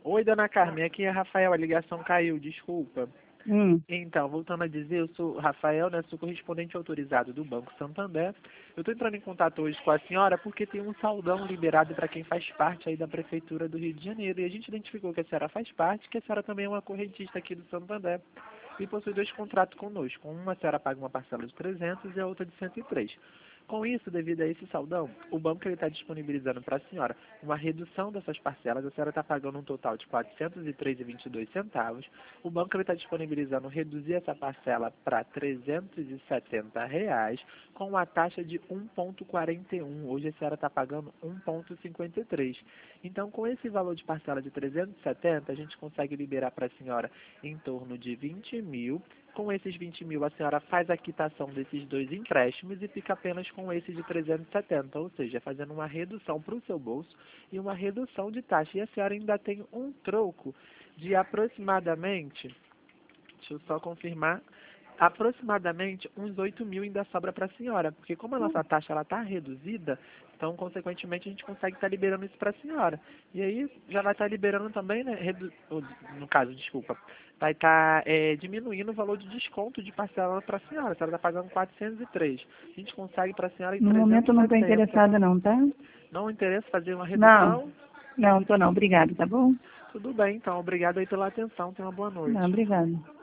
Oi, dona Carmen, aqui é Rafael, a ligação caiu, desculpa. Hum. Então, voltando a dizer, eu sou Rafael, né, sou correspondente autorizado do Banco Santander. Eu estou entrando em contato hoje com a senhora porque tem um saldão liberado para quem faz parte aí da Prefeitura do Rio de Janeiro. E a gente identificou que a senhora faz parte, que a senhora também é uma correntista aqui do Santander e possui 2 contratos conosco. Uma a senhora paga uma parcela de 300 e a outra de 103. Com isso, devido a esse saldão, o banco está disponibilizando para a senhora uma redução dessas parcelas. A senhora está pagando um total de R$ 403,22. O banco está disponibilizando reduzir essa parcela para R$ 370, com uma taxa de 1,41. Hoje a senhora está pagando 1,53. Então, com esse valor de parcela de 370, a gente consegue liberar para a senhora em torno de 20 mil. Com esses 20 mil, a senhora faz a quitação desses 2 empréstimos e fica apenas com esse de 370, ou seja, fazendo uma redução para o seu bolso e uma redução de taxa. E a senhora ainda tem um troco de aproximadamente, deixa eu só confirmar, aproximadamente uns 8 mil ainda sobra para a senhora, porque como a nossa taxa está reduzida, então, consequentemente, a gente consegue estar liberando isso para a senhora. E aí, já vai estar liberando também, né, no caso, desculpa, vai estar diminuindo o valor de desconto de parcela para a senhora. A senhora está pagando 403. A gente consegue para a senhora em No momento eu não estou 370. interessada não, tá? Não interessa fazer uma Não, redução? não, estou não. Obrigada, tá bom? Tudo bem, então. Obrigado aí pela atenção. Tenha uma boa Não, noite. obrigada.